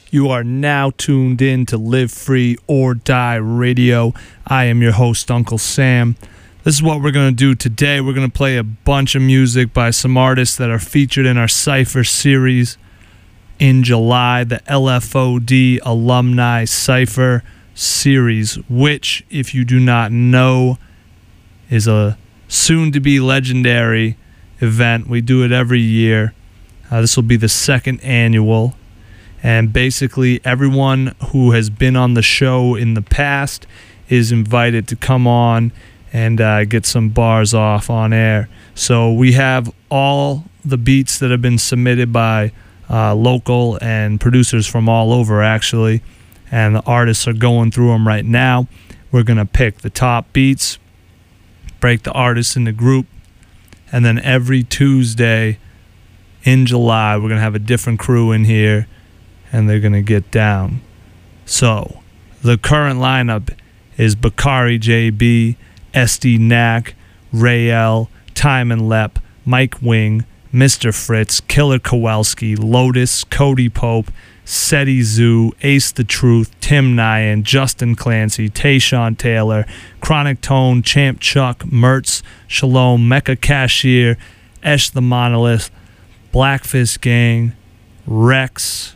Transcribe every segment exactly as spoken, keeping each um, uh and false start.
You are now tuned in to Live Free or Die Radio. I am your host, Uncle Sam. This is what we're going to do today. We're going to play a bunch of music by some artists that are featured in our Cypher series in July, the L F O D Alumni Cypher series, which, if you do not know, is a soon-to-be legendary event. We do it every year. Uh, this will be the second annual. And basically, everyone who has been on the show in the past is invited to come on and uh, get some bars off on air. So we have all the beats that have been submitted by uh, local and producers from all over, actually. And the artists are going through them right now. We're going to pick the top beats, break the artists into group, and then every Tuesday in July, we're going to have a different crew in here, and they're going to get down. So, the current lineup is Bakari J B, S D Knack, Ray L, Timon Lep, Mike Wing, Mister Fritz, Killer Kowalski, Lotus, Cody Pope, Seti Zoo, Ace the Truth, Tim Nyan, Justin Clancy, Tayshawn Taylor, Chronic Tone, Champ Chuck, Mertz, Shalom, Mecca Cashier, Esh the Monolith, Blackfist Gang, Rex.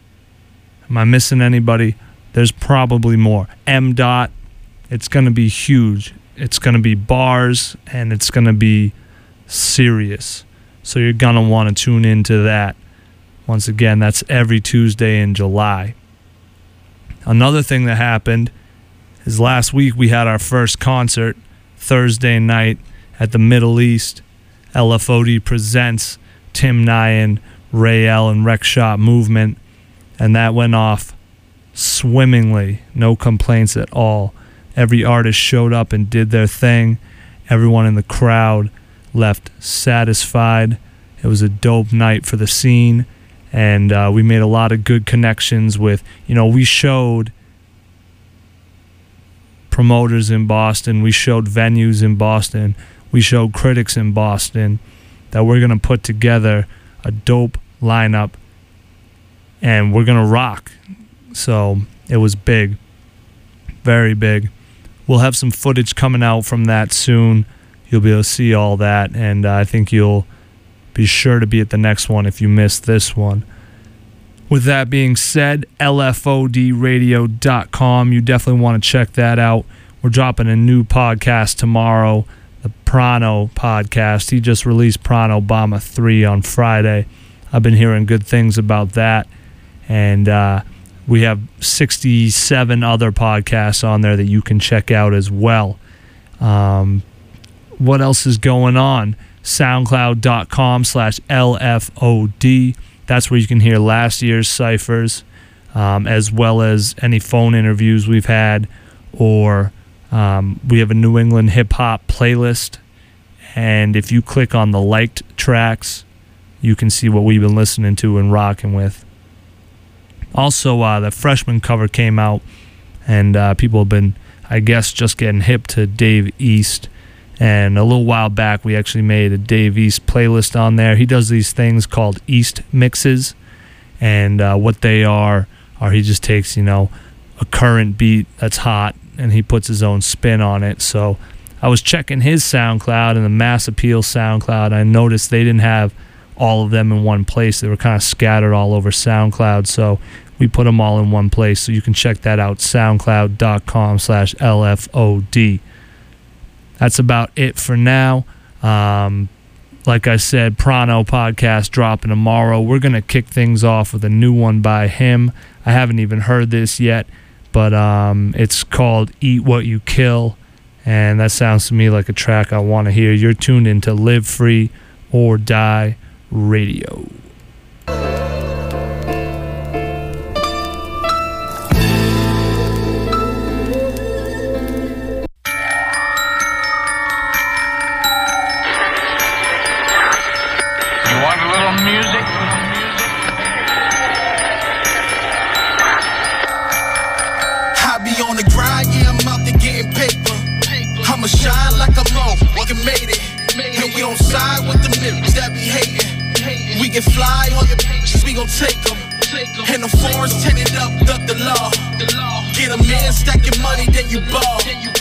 Am I missing anybody? There's probably more. M. Dot. It's going to be huge. It's going to be bars, and it's going to be serious. So you're going to want to tune into that. Once again, that's every Tuesday in July. Another thing that happened is last week we had our first concert, Thursday night, at the Middle East. L F O D presents Tim Nyan, Ray L, and Rec Shop Movement. And that went off swimmingly. No complaints at all. Every artist showed up and did their thing. Everyone in the crowd left satisfied. It was a dope night for the scene. And uh, we made a lot of good connections with, you know, we showed promoters in Boston. We showed venues in Boston. We showed critics in Boston that we're going to put together a dope lineup. And we're going to rock. So it was big. Very big. We'll have some footage coming out from that soon. You'll be able to see all that. And uh, I think you'll be sure to be at the next one if you missed this one. With that being said, L F O D radio dot com. You definitely want to check that out. We're dropping a new podcast tomorrow, the Prano podcast. He just released Prano Obama three on Friday. I've been hearing good things about that. And uh, we have sixty-seven other podcasts on there that you can check out as well. Um, what else is going on? SoundCloud.com slash LFOD. That's where you can hear last year's ciphers, um, as well as any phone interviews we've had. Or um, we have a New England hip-hop playlist. And if you click on the liked tracks, you can see what we've been listening to and rocking with. Also, uh, the freshman cover came out, and uh, people have been, I guess, just getting hip to Dave East. And a little while back, we actually made a Dave East playlist on there. He does these things called East mixes, and uh, what they are, are he just takes, you know, a current beat that's hot, and he puts his own spin on it. So I was checking his SoundCloud and the Mass Appeal SoundCloud. I noticed they didn't have all of them in one place. They were kind of scattered all over SoundCloud, so we put them all in one place. So you can check that out, soundcloud.com slash LFOD. That's about it for now. Um, like I said, Prano podcast dropping tomorrow. We're going to kick things off with a new one by him. I haven't even heard this yet, but um, it's called Eat What You Kill, and that sounds to me like a track I want to hear. You're tuned into Live Free or Die Radio. Fly on your pictures, we gon' take them. And the foreign's tinted up, duck the law. Get a man, stack your money, then you ball.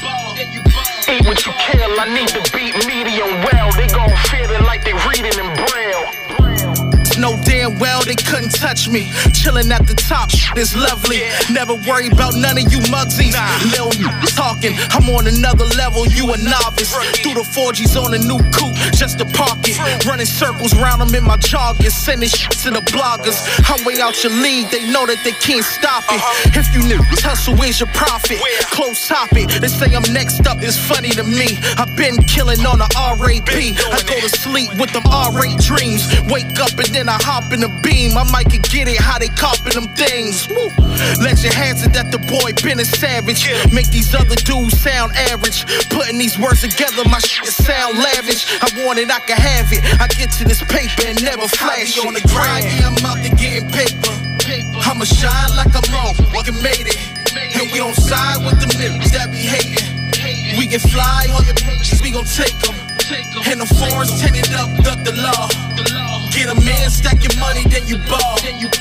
Eat what you kill, I need to beat medium well. They gon' feel it like they reading in braille. Know damn well they couldn't touch me. Chillin' at the top, is lovely. Never worry about none of you mugsies. Lil talking, I'm on another level, you a novice. Through the four G's on a new coupe, just to park it. Running circles round them in my joggers, sending shit to the bloggers. I'm way out your league, they know that they can't stop it. If you knew hustle, where's your profit? Close topic, they say I'm next up, it's funny to me. I've been killing on the R A P. I go to sleep with them R A dreams. Wake up and then I hop in the beam. I might could get it how they copping them things. Woo. Legend has it that the boy been a savage. Make these other dudes sound average. Putting these words together, my shit sound lavish. I want it, I can have it. I get to this paper and never flash it. On the grind, yeah, I'm out there getting paper. I'ma shine like I'm on, fucking made it. And we don't side with the niggas that be hating. We can fly on your bitches, we gon' take them. And the foreign's tinted up, duck the law. Get a man, stack your money, then you ball.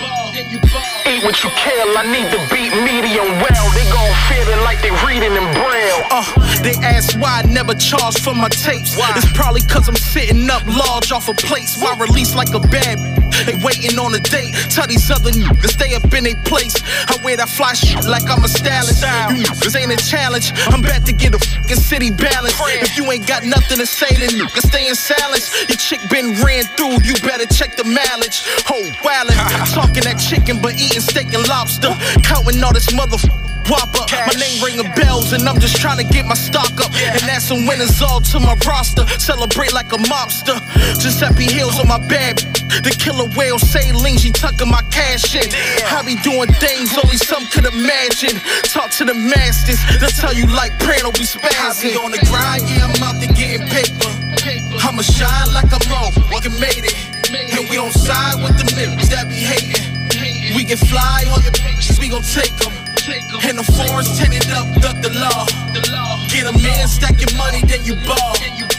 Eat what you kill, I need to beat medium well. They gon' feel it like they reading in braille. Uh, they ask why I never charge for my tapes. Why? It's probably cause I'm sitting up large off of plates. Why release like a bad they waiting on a date. Tell these other niggas stay up in they place. I wear that fly shit like I'm a stylist. You niggas ain't a challenge. I'm about to get a fucking city balance. If you ain't got nothing to say, then you can stay in silence. Your chick been ran through, you better check the mileage. Oh, wildin', talking that chicken but eating steak and lobster. Counting all this motherfucker whopper. My name ringing bells and I'm just trying to get my stock up. And add some winners all to my roster. Celebrate like a mobster. Giuseppe Hills on my bed. The killer whale saline, she tucking my cash in. I be doing things only some could imagine. Talk to the masters, they'll tell you like Prano be spazzing. I be on the grind, yeah, I'm out there getting paper. I'ma shine like I'm on, fucking made it. And we don't side with the niggas that be hating. We can fly on your bitches, we gon' take them. And the foreign's tinted up, duck the law. Get a man, stack your money, then you ball.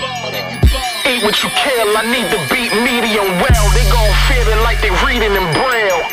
Eat what you kill, I need to beat medium well. They gon' feel it like they reading in braille.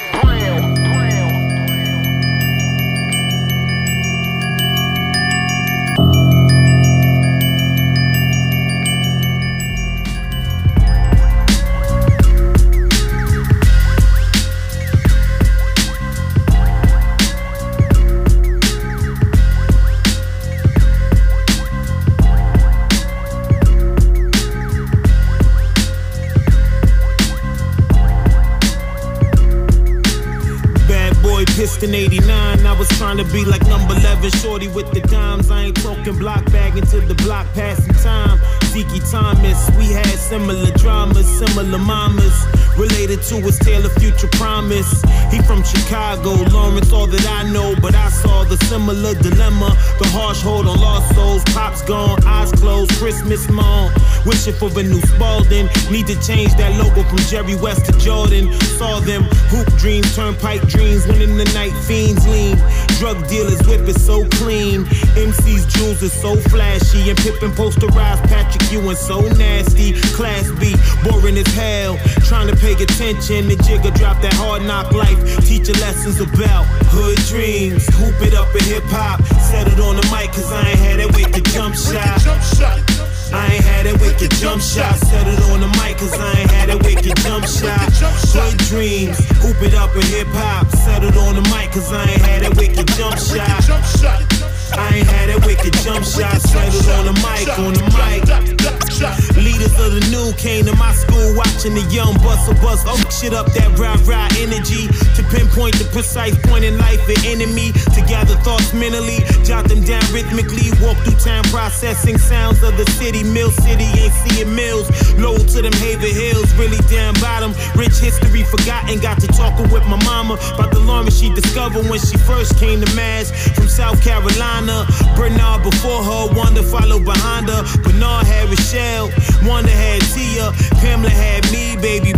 In eighty-nine, I was trying to be like number eleven, shorty with the dimes. I ain't talking block bagging to the block, passing time. Zeke Thomas, we had similar dramas, similar mamas. Related to his tale of future promise. He from Chicago, Lawrence, all that I know, but I saw the similar dilemma. The harsh hold on lost souls, pops gone, eyes closed, Christmas mom. Wishing for a new Spalding, need to change that logo from Jerry West to Jordan. Saw them hoop dreams, turnpike dreams, when in the night fiends lean. Drug dealers whip is so clean. M C's jewels is so flashy, and Pippin posterized Patrick Ewing so nasty. Class B, boring as hell, trying to pay attention. The jigger drop that hard knock life, teach you lessons about hood dreams. Hoop it up in hip hop, settled on the mic cause I ain't had that wicked jump shot. I ain't had that wicked jump shot. Settled on the mic cause I ain't had that wicked jump shot. Hood dreams, hoop it up in hip hop, settled on the mic cause I ain't had that wicked jump shot. I ain't had that wicked jump shot. Settled on the mic, on the mic. Leaders of the new came to my school watching the young bustle bust. Oh, shit up that rah-rah energy to pinpoint the precise point in life an enemy. To gather thoughts mentally, jot them down rhythmically. Walk through time processing sounds of the city. Mill City ain't seeing mills. Low to them Haven Hills, really down bottom. Rich history forgotten. Got to talking with my mama about the Lawrence she discovered when she first came to Mass from South Carolina. Bernard before her, Wanda followed behind her. Bernard had Rochelle, Wanda had Tia, Pamela had me, baby boo in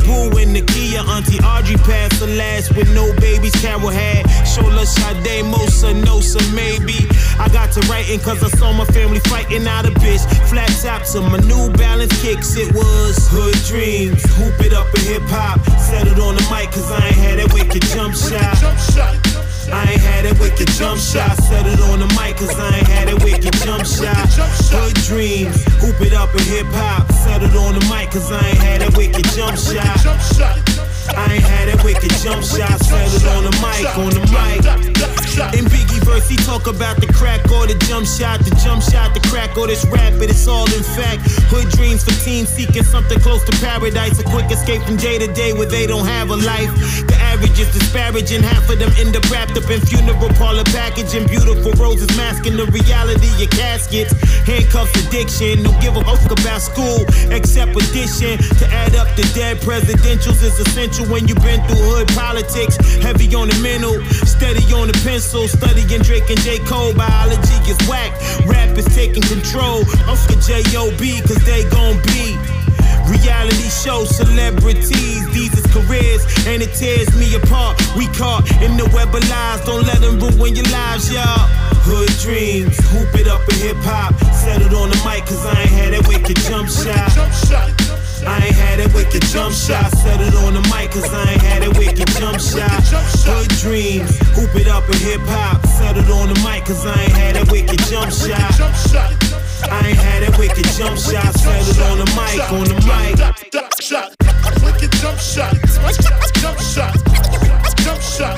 in the Kia. Auntie Audrey passed the last with no babies. Carol had Shola, Sade, Mosa, Nosa, maybe. I got to writing cause I saw my family fighting out a bitch. Flat top to my New Balance kicks. It was hood dreams. Hoop it up in hip hop. Settled on the mic cause I ain't had that wicked jump shot. I ain't had that wicked jump shot. Settled on the mic cause I ain't had that wicked jump shot. Hood dreams. Hoop it up in hip hop. Settled on the mic cause I ain't had that wicked jump shot. I ain't had that wicked jump shot. Settled on the mic, on the mic. In Biggie verse, he talk about the crack or the jump shot. The jump shot, the crack or this rap, but it's all in fact. Hood dreams for teens seeking something close to paradise. A quick escape from day to day where they don't have a life. The average is disparaging. Half of them end up wrapped up in funeral parlor packaging. Beautiful roses masking the reality of caskets. Handcuffs addiction. Don't give a fuck about school except addition. To add up the dead presidentials is essential when you been through hood politics. Heavy on the mental, steady on the pencil. Studying Drake and J. Cole. Biology is whack. Rap is taking control. Oscar J O B cause they gon' be reality show celebrities. These is careers and it tears me apart. We caught in the web of lies. Don't let them ruin your lives, y'all. Hood dreams. Hoop it up in hip hop. Settled on the mic cause I ain't had that wicked jump shot. I ain't had that wicked jump shot. Settled on the mic cause I ain't had that wicked jump shot. Hood dreams. Hoop it up in hip hop. Settled on the mic cause I ain't had that wicked jump shot. I ain't had that wicked jump shot. Settled on the mic, on the mic. Wicked jump shot. Jump shot. Jump shot.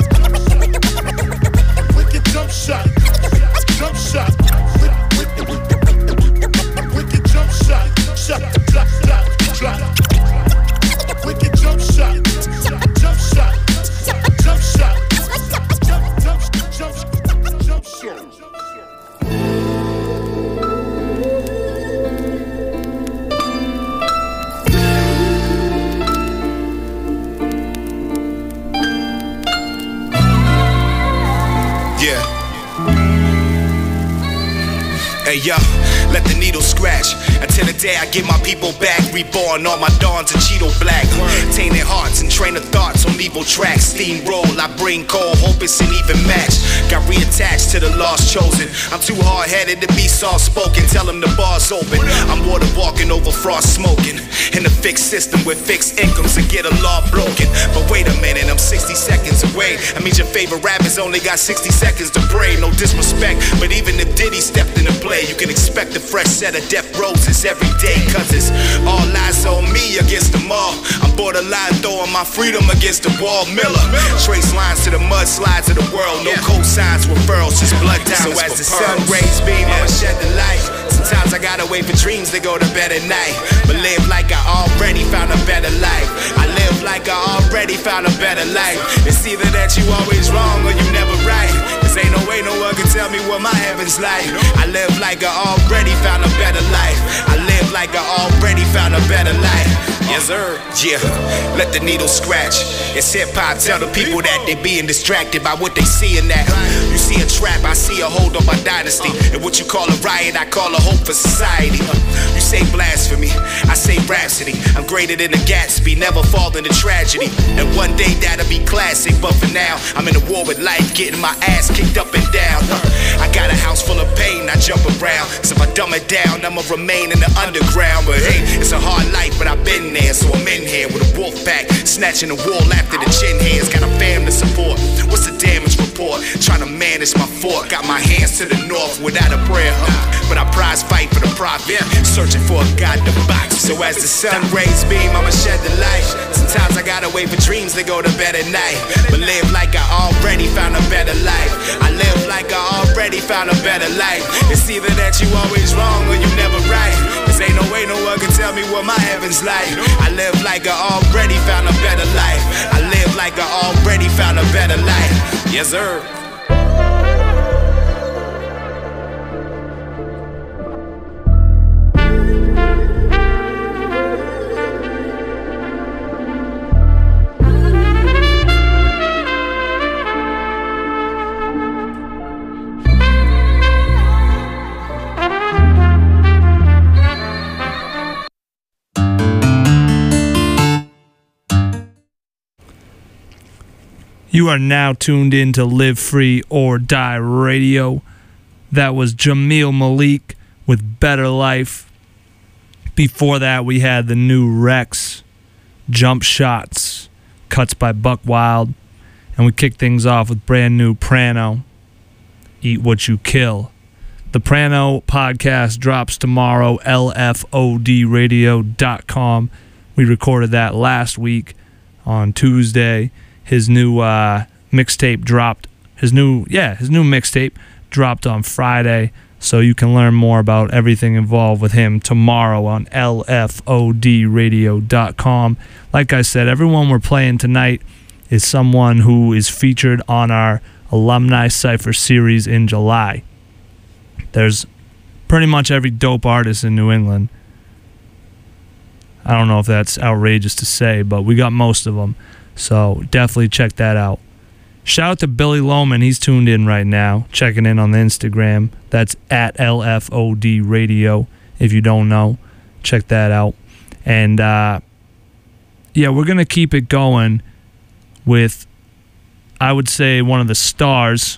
Wicked jump shot. Jump shot. Wicked jump shot. Shot. Shot. Shot. Wicked jump shot. Jump shot. Jump shot. Jump, jump, jump, jump shot. Hey yo, let the needle scratch until the day I get my people back. Reborn, all my dawns and Cheeto black. Tainted hearts and train of thoughts on evil tracks. Steamroll, I bring cold, hope it's an even match. Got reattached to the lost chosen. I'm too hard-headed to be soft-spoken. Tell them the bar's open. I'm water walking over frost smoking. In a fixed system with fixed incomes to get a law broken. But wait a minute, I'm sixty seconds away. That means your favorite rappers only got sixty seconds to pray. No disrespect, but even if Diddy stepped into play, you can expect a fresh set of death roses every day. Cause it's all eyes on me against them all. I'm borderline throwing my freedom against the wall. Miller, trace lines to the mudslides of the world. No cosigns, referrals, just blood down. So as the sun rays beam, I'ma shed the light. Sometimes I gotta wait for dreams to go to bed at night. But live like I already found a better life. I live like I already found a better life. It's either that you always wrong or you never right. Cause ain't no way no one can tell me what my heaven's like. I live like I already found a better life. I live like I already found a better life. Yes sir, yeah, let the needle scratch. It's hip-hop, tell the people that they being distracted by what they see in that. You see a trap, I see a hold on my dynasty. And what you call a riot, I call a hope for society. You say blasphemy, I say rhapsody. I'm greater than a Gatsby, never fall into tragedy. And one day that'll be classic, but for now I'm in a war with life, getting my ass kicked up and down. I got a house full of pain, I jump around. So if I dumb it down, I'ma remain in the underground. But hey, it's a hard life, but I've been there. So I'm in here with a wolf pack, snatching the wool after the chin hairs. Got a fam to support, what's the damage report? Trying to manage my fort, got my hands to the north without a prayer, huh? But I prize fight for the profit, searching for a god to box. So as the sun rays beam, I'ma shed the light. Sometimes I gotta wait for dreams to go to bed at night. But live like I already found a better life. I live like I already found a better life. It's either that you always wrong or you never right. Cause ain't no way no one can tell me what my heaven's like. I live like I already found a better life. I live like I already found a better life. Yes sir. You are now tuned in to Live Free or Die Radio. That was Jamil Malik with Better Life. Before that, we had the new Rex, Jump Shots, cuts by Buck Wild. And we kicked things off with brand new Prano, Eat What You Kill. The Prano podcast drops tomorrow, L F O D radio dot com. We recorded that last week on Tuesday. His new uh, mixtape dropped. His new, yeah, his new mixtape dropped on Friday. So you can learn more about everything involved with him tomorrow on L F O D radio dot com. Like I said, everyone we're playing tonight is someone who is featured on our Alumni Cypher series in July. There's pretty much every dope artist in New England. I don't know if that's outrageous to say, but we got most of them. So definitely check that out. Shout out to Billy Loman. He's tuned in right now, checking in on the Instagram. That's at L F O D radio. If you don't know, check that out. And uh, yeah, we're going to keep it going with, I would say, one of the stars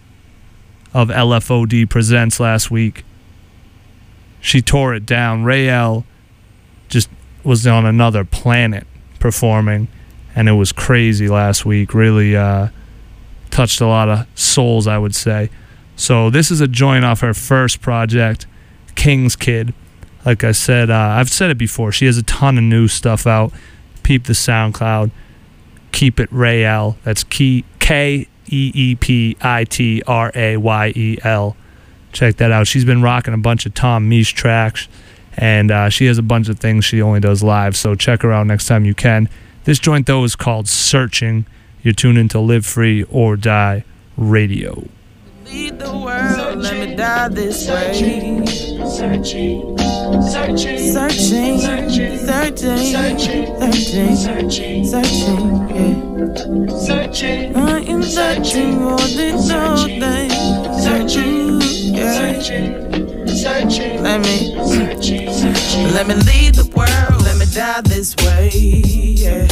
of L F O D Presents last week. She tore it down. Rael just was on another planet performing, and it was crazy last week. Really uh, touched a lot of souls, I would say. So this is a joint off her first project, King's Kid. Like I said, uh, I've said it before. She has a ton of new stuff out. Peep the SoundCloud. Keep It Rael. That's K E E P I T R A Y E L. Check that out. She's been rocking a bunch of Tom Misch tracks, and uh, she has a bunch of things she only does live, so check her out next time you can. This joint, though, is called Searching. You're tuned into Live Free or Die Radio. Lead the world, let me die this way. Searching, searching, searching, searching, searching, searching, searching, searching, yeah. Searching, I am searching for this whole thing. Searching, yeah. Searching, let me, let me lead the world, let me die this way, yeah.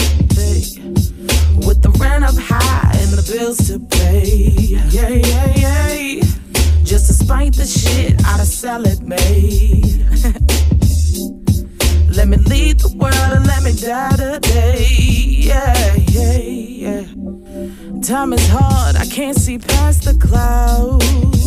With the rent up high and the bills to pay, yeah, yeah, yeah. Just to spite the shit out of salad made. Let me lead the world and let me die today, yeah, yeah, yeah. Time is hard, I can't see past the clouds,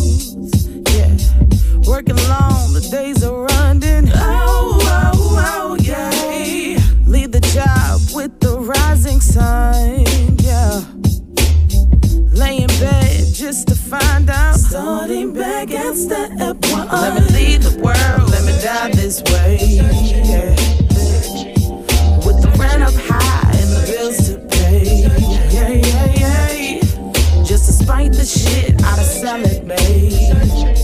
yeah. Working long, the days are running, oh, oh, oh, yeah. Leave the job with the rising sun, yeah. Lay in bed just to find out. Starting back at step one. Let me lead the world, let me die this way, yeah. With the rent up high and the bills to pay, yeah, yeah, yeah. Just to spite the shit out of salad made.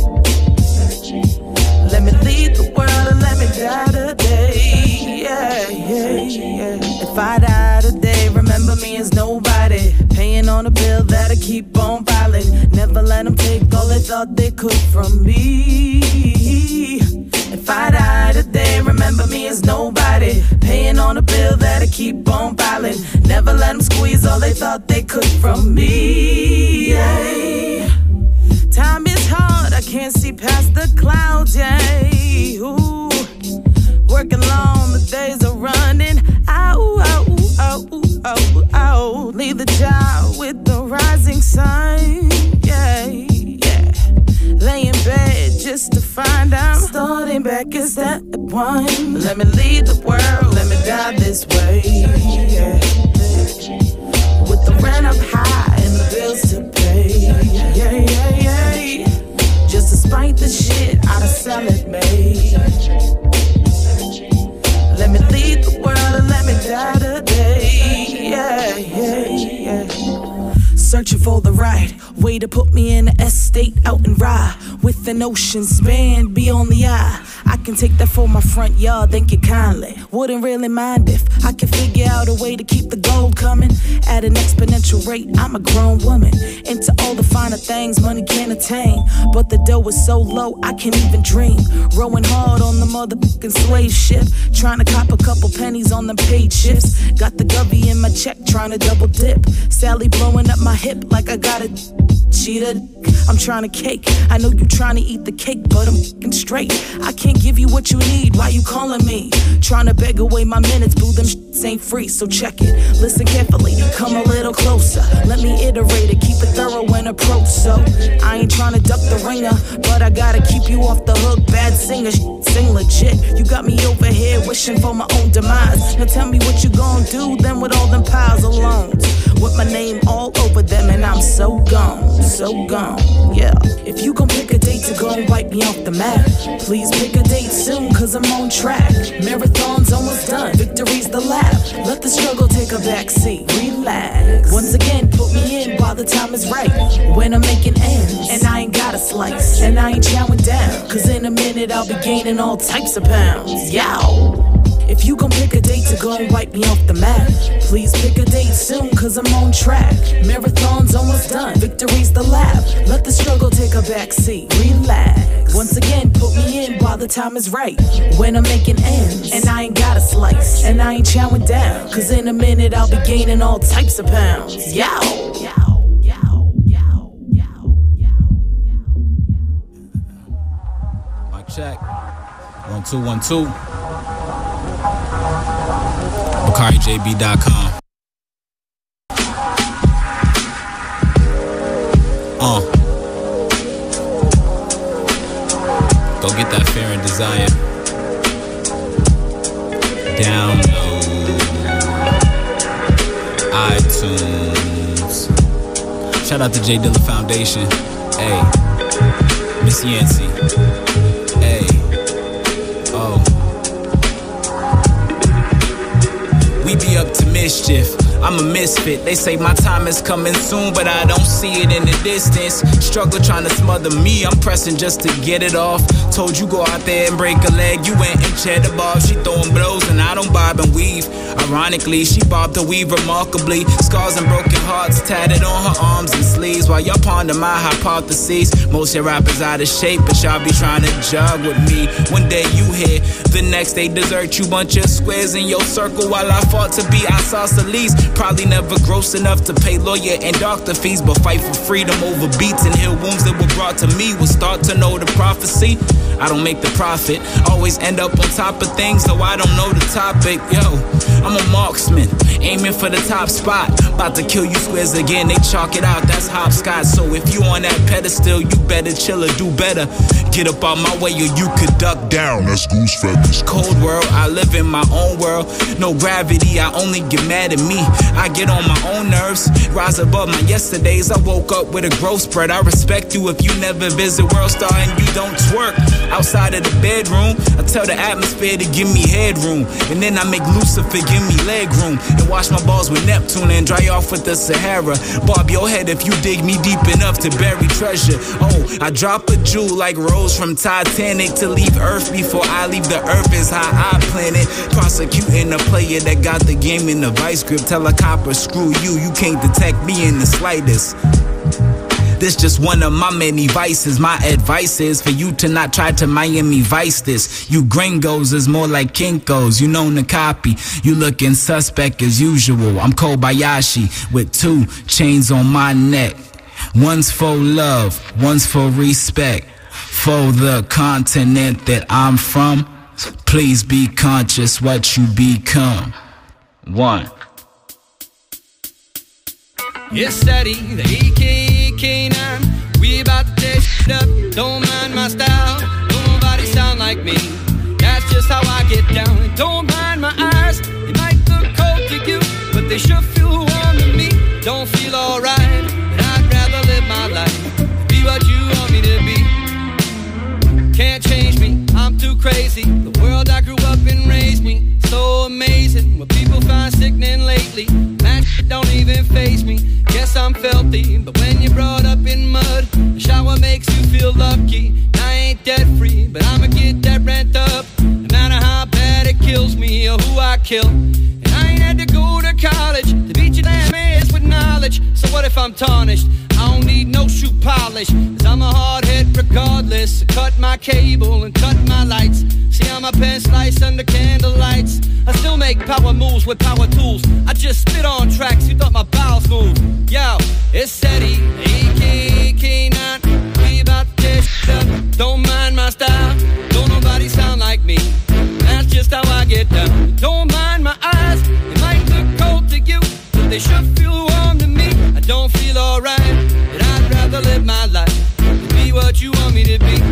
Let me lead the world and let me die today, yeah, yeah, yeah. If I die today, remember me as nobody. Paying on a bill that I keep on filing. Never let them take all they thought they could from me. If I die today, remember me as nobody. Paying on a bill that I keep on filing. Never let them squeeze all they thought they could from me, yeah. Time is hard, I can't see past the clouds, yeah. Ooh. Working long, the days are running. Ow, ow, ow, ow, ow. Leave the job with the rising sun, yeah, yeah. Lay in bed just to find out. Starting back at step one. Let me lead the world, let me die this way, yeah. With the rent up high and the bills to pay, yeah, yeah, yeah. Just to spite the shit out of salad made. Let me lead the world and let me die today, yeah, yeah, yeah. Searching for the right way to put me in an estate out in Rye. With an ocean span beyond the eye. I can take that for my front yard, thank you kindly. Wouldn't really mind if I can figure out a way to keep the gold coming at an exponential rate. I'm a grown woman, into all the finer things money can't attain. But the dough is so low, I can't even dream. Rowing hard on the motherfucking slave ship, trying to cop a couple pennies on them paid shifts. Got the gubby in my check, trying to double dip. Sally blowing up my hip like I got a cheetah. I'm trying to cake. I know you trying to eat the cake, but I'm f***ing straight. I can't give you what you need. Why you calling me? Trying to beg away my minutes, boo. Them shits ain't free, so check it. Listen carefully, come a little closer. Let me iterate it, keep it thorough and approach. So I ain't trying to duck the ringer, but I gotta keep you off the hook. Bad singer, sing legit. You got me over here wishing for my own demise. Now tell me what you gon' do then with all them piles of loans. With my name all over them and I'm so gone, so gone, yeah. If you gon' pick a date to go and wipe me off the map, please pick a date soon, cause I'm on track. Marathon's almost done, victory's the lap. Let the struggle take a backseat, relax. Once again, put me in while the time is right. When I'm making ends, and I ain't got a slice, and I ain't chowing down, cause in a minute I'll be gaining all types of pounds, yow. If you gon' pick a date to go and wipe me off the map, please pick a date soon, cause I'm on track. Marathon's almost done, victory's the lap. Let the struggle take a backseat, relax. Once again, put me in while the time is right. When I'm making ends, and I ain't got a slice, and I ain't chowing down, cause in a minute I'll be gaining all types of pounds, yow. Mic check. One, two, one, two. Bakari J B dot com. Uh. Go get that Fear and Desire. Download iTunes. Shout out to J Dilla Foundation. Hey, Miss Yancey. Hey, oh. We be up to mischief. I'm a misfit. They say my time is coming soon, but I don't see it in the distance. Struggle trying to smother me, I'm pressing just to get it off. Told you go out there and break a leg, you went and cheddar bob. She throwing blows and I don't bob and weave. Ironically, she bobbed to weave remarkably. Scars and broken hearts tatted on her arms and sleeves. While y'all ponder my hypotheses, most of your rappers out of shape, but y'all be trying to jog with me. One day you here, the next day desert you. Bunch of squares in your circle while I fought to be isosceles. Probably never gross enough to pay lawyer and doctor fees, but fight for freedom over beats and heal wounds that were brought to me. Will start to know the prophecy. I don't make the profit, always end up on top of things, so I don't know the topic. Yo, I'm a marksman, aiming for the top spot. About to kill you squares again, they chalk it out, that's hopscotch. So if you on that pedestal, you better chill or do better. Get up out my way or you could duck down, that's goose feathers. Cold world, I live in my own world. No gravity, I only get mad at me. I get on my own nerves, rise above my yesterdays. I woke up with a growth spread. I respect you if you never visit World Star and you don't twerk. Outside of the bedroom, I tell the atmosphere to give me headroom, and then I make Lucifer give me leg room, and wash my balls with Neptune and dry off with the Sahara. Bob your head if you dig me deep enough to bury treasure. Oh, I drop a jewel like Rose from Titanic to leave Earth before I leave the Earth is how I plan it. Prosecuting a player that got the game in the vice grip. Tell a copper, screw you, you can't detect me in the slightest. This just one of my many vices. My advice is for you to not try to Miami Vice this. You gringos is more like Kinkos, you known to copy. You looking suspect as usual. I'm Kobayashi with two chains on my neck. One's for love, one's for respect. For the continent that I'm from, please be conscious what you become. One. It's Eddie, the A K A K nine. We about to tear shit up, don't mind my style. Don't nobody sound like me, that's just how I get down. Don't mind my eyes, they might look cold to you, but they sure feel warm to me. Don't feel alright, but I'd rather live my life, be what you want me to be. Can't change me, I'm too crazy. The world I grew up in raised me so amazing. What people find sickening lately, that shit don't even faze me. Guess I'm filthy, but when you're brought up in mud, the shower makes you feel lucky. I ain't debt free, but I'ma get that rent up, no matter how bad it kills me or who I kill. And knowledge, so what if I'm tarnished? I don't need no shoe polish, cause I'm a hard head regardless. Cut my cable and cut my lights. See how my pen slice under candle lights. I still make power moves with power tools. I just spit on tracks, you thought my bowels moved. Yo, it's Eddie, A K A K nine. We about to get shit up, don't mind my style. Don't nobody sound like me, that's just how I get down. Don't mind my eyes, they might look cold to you, but they sure feel warm to me. I don't feel alright, but I'd rather live my life than be what you want me to be.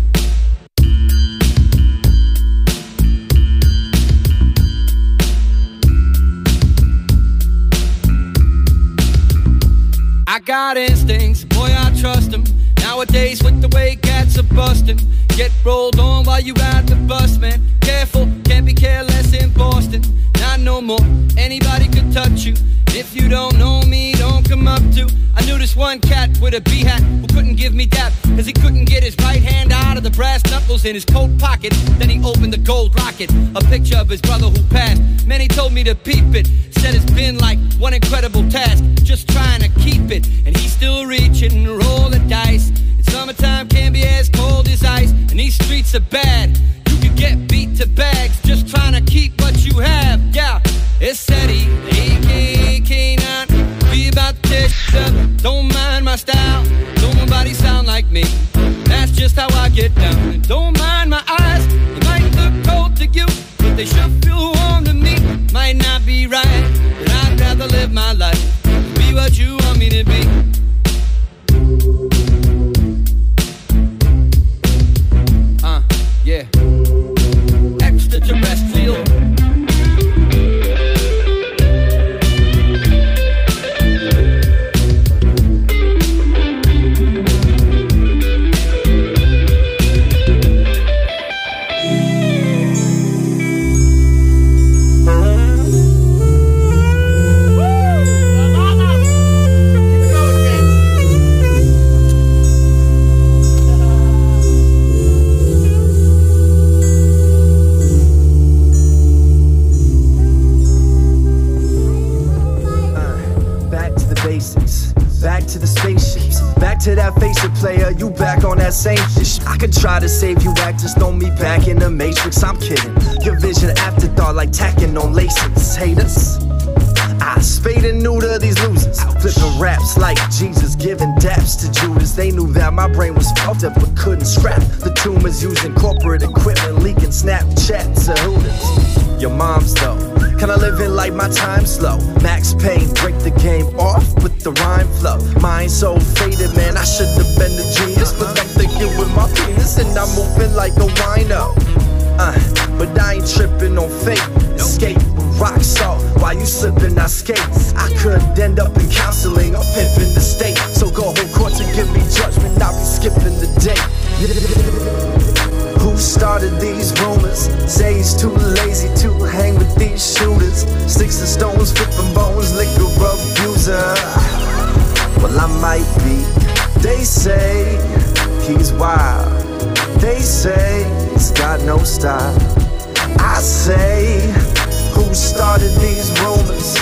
I got instincts, boy I trust them. Nowadays with the way cats are bustin', get rolled on while you ride the bus, man. Careful, can't be careless in Boston. Not no more, anybody could touch you. If you don't know me, don't come up to. I knew this one cat with a B-hat who couldn't give me dap, cause he couldn't get his right hand out of the brass knuckles in his coat pocket. Then he opened the gold rocket, a picture of his brother who passed. Man, he told me to peep it, said it's been like one incredible task, just trying to keep it. And he's still reaching, roll the dice. And summertime can be as cold as ice, and these streets are bad. You can get beat to bags, just trying to keep what you have. Yeah, it's Eddie, A K A K nine. We about to tear shit up, don't mind my style. Don't nobody sound like me, that's just how I get down. And don't mind my eyes, they might look cold to you, but they sure feel warm to me. Might not be right, but I'd rather live my life than be what you want me to be. Uh, yeah. Extraterrestrial. To that face it, player, you back on that same shit. I could try to save you, act, just throw me back in the matrix. I'm kidding, your vision afterthought like tacking on laces. Haters, I spade and neuter these losers, flipping raps like Jesus, giving daps to Judas. They knew that my brain was fucked up but couldn't scrap the tumors, using corporate equipment, leaking Snapchat to Hooters. Your mom's though, kinda living like my time slow. Max Payne, break the game off with the rhyme flow. Mind so faded, man, I should've been a genius, but I'm thinking with my penis and I'm moving like a wino. Uh, but I ain't tripping on fate. Escape with rock salt while you slipping, I skate. I could end up in counseling or pimping the state. So go hold court to give me judgment, I'll be skipping the date. Who started these rumors? Say he's too lazy to hang with these shooters. Sticks and stones, flipping bones, liquor abuser. Well, I might be. They say he's wild. They say he's got no style. I say, who started these rumors?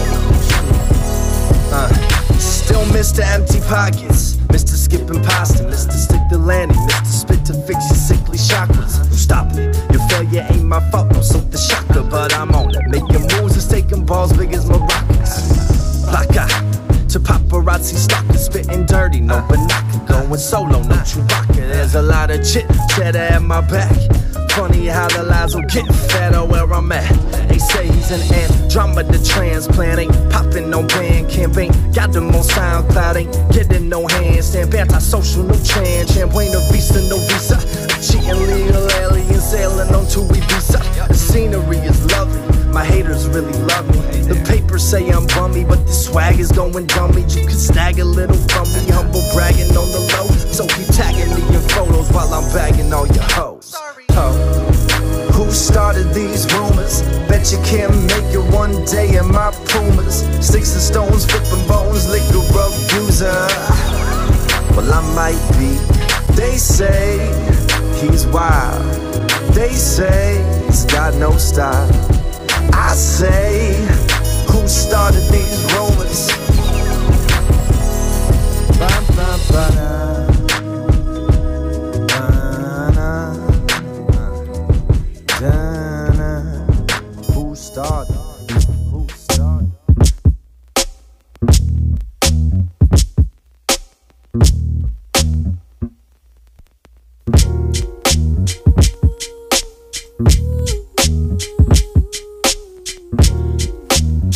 Uh, still Mister Empty Pockets, Mister Skipping Pasta, Mister Stick the Landing, Mister Spit to fix your sickly chakras. Stop it, your failure ain't my fault, don't soak the shocker, but I'm on it. Making moves and taking balls big as Maracas. Plaka, to paparazzi stalkers, spitting dirty, no binocular, going solo, no Chewbacca. There's a lot of chit chatter at my back. Funny how the lies will get fatter where I'm at. They say he's an Andromeda transplant, ain't popping no band campaign. Got them on SoundCloud, ain't getting no handstand. Anti-social, no trans, Buena Vista, no visa. Cheating legal aliens sailing on to Ibiza. The scenery is lovely, my haters really love me. The papers say I'm bummy, but the swag is going dummy. You can snag a little from me, humble bragging on the low. So keep tagging me in photos while I'm bagging all your hoes. Oh. Who started these rumors? Bet you can't make it one day in my Pumas. Sticks and stones, flipping bones, liquor abuser. Well, I might be. They say he's wild. They say he's got no style. I say, who started these rumors?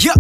Yeah.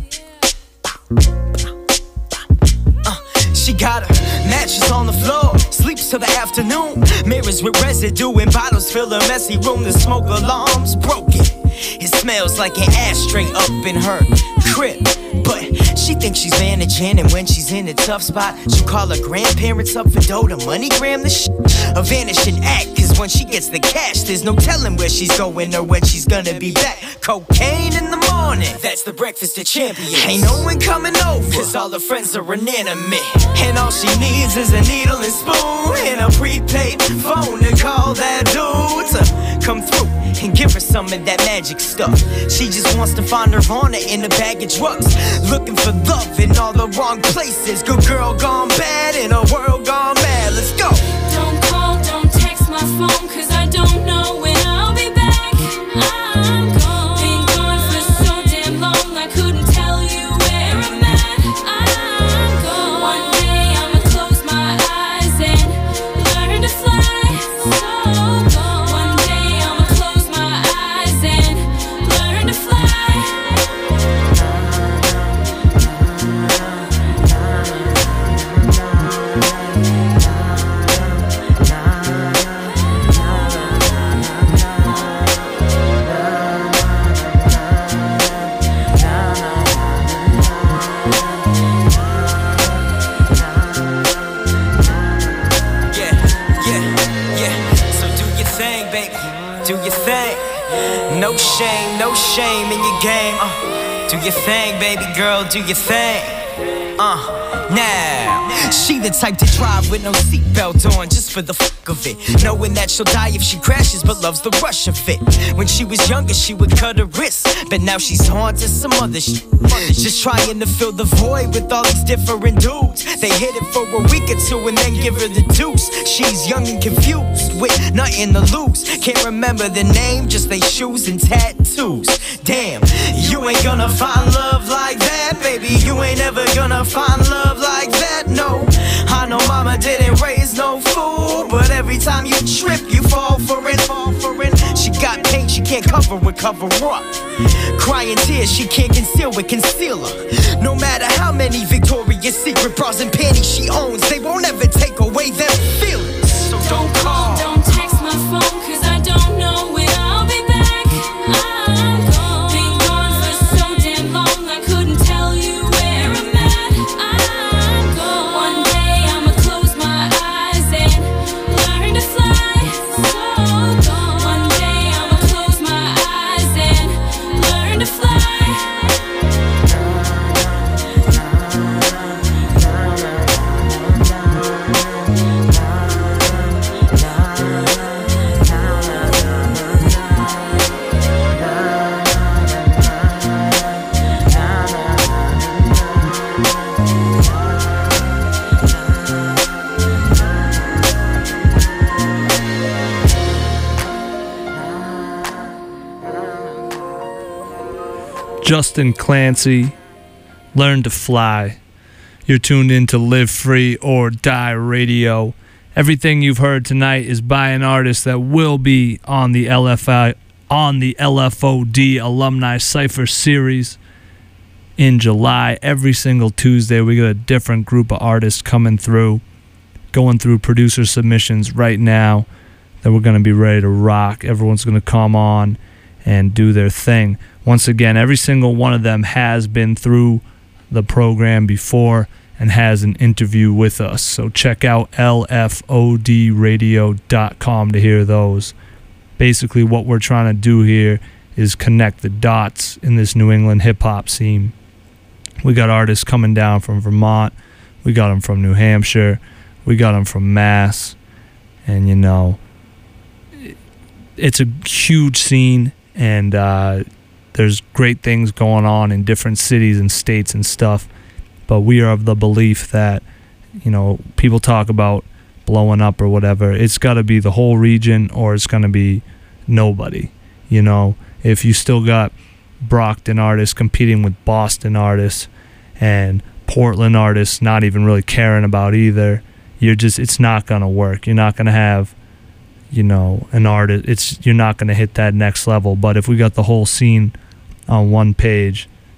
Uh, she got her mattress on the floor, sleeps till the afternoon. Mirrors with residue and bottles fill a messy room. The smoke alarm's broken. It smells like an ashtray up in her crib, but she thinks she's managing, and when she's in a tough spot, she'll call her grandparents up for dough to MoneyGram the sh**. A vanishing act, cause when she gets the cash, there's no telling where she's going or when she's gonna be back. Cocaine in the morning, that's the breakfast of champions. Ain't no one coming over, cause all her friends are inanimate. And all she needs is a needle and spoon and a prepaid phone to call that dude to come through and give her some of that magic stuff. She just wants to find Nirvana in a bag of drugs, looking for love in all the wrong places. Good girl gone bad in a world gone mad. Let's go. Don't call, don't text my phone, cause I don't know when I'll be back. I'm gone. Been gone for so damn long, I couldn't tell you where I'm at. I'm gone. One day I'ma close my eyes and learn to fly. So gone. One day I'ma close my eyes and learn to fly. Do your thing. No shame, no shame in your game. Uh, do your thing, baby girl, do your thing. Uh, now, she the type to drive with no seatbelt on, just for the fuck of it, knowing that she'll die if she crashes, but loves the rush of it. When she was younger, she would cut her wrist, but now she's on to some other shit, just trying to fill the void with all these different dudes. They hit it for a week or two and then give her the deuce. She's young and confused, with nothing to lose. Can't remember the name, just they shoes and tattoos. Damn, you ain't gonna find love like that, baby. You ain't ever gonna find love like that, no. I know mama didn't raise no fool, but every time you trip, you fall for it, fall for it. She got pain she can't cover with cover up, crying tears she can't conceal with concealer. No matter how many Victoria's Secret bras and panties she owns, they won't ever take away them feelings. So don't call, don't text my phone, cause I don't know when I'll be back. I'm gone. Been gone for so damn long, I couldn't tell you where I'm at. I'm gone. One day I'ma close my eyes and learn to fly. So gone. One day I'ma close my eyes and learn to fly. Justin Clancy, Learn to Fly. You're tuned in to Live Free or Die Radio. Everything you've heard tonight is by an artist that will be on the L F I on the L F O D Alumni Cypher Series in July. Every single Tuesday, we got a different group of artists coming through, going through producer submissions right now that we're going to be ready to rock. Everyone's going to come on and do their thing. Once again, every single one of them has been through the program before and has an interview with us. So check out L F O D radio dot com to hear those. Basically, what we're trying to do here is connect the dots in this New England hip-hop scene. We got artists coming down from Vermont. We got them from New Hampshire. We got them from Mass. And, you know, it's a huge scene, and uh, there's great things going on in different cities and states and stuff. But we are of the belief that, you know, people talk about blowing up or whatever. It's got to be the whole region, or it's going to be nobody. You know, if you still got Brockton artists competing with Boston artists and Portland artists not even really caring about either, you're just, it's not going to work. You're not going to have, you know, an artist. It's, you're not going to hit that next level. But if we got the whole scene on one page,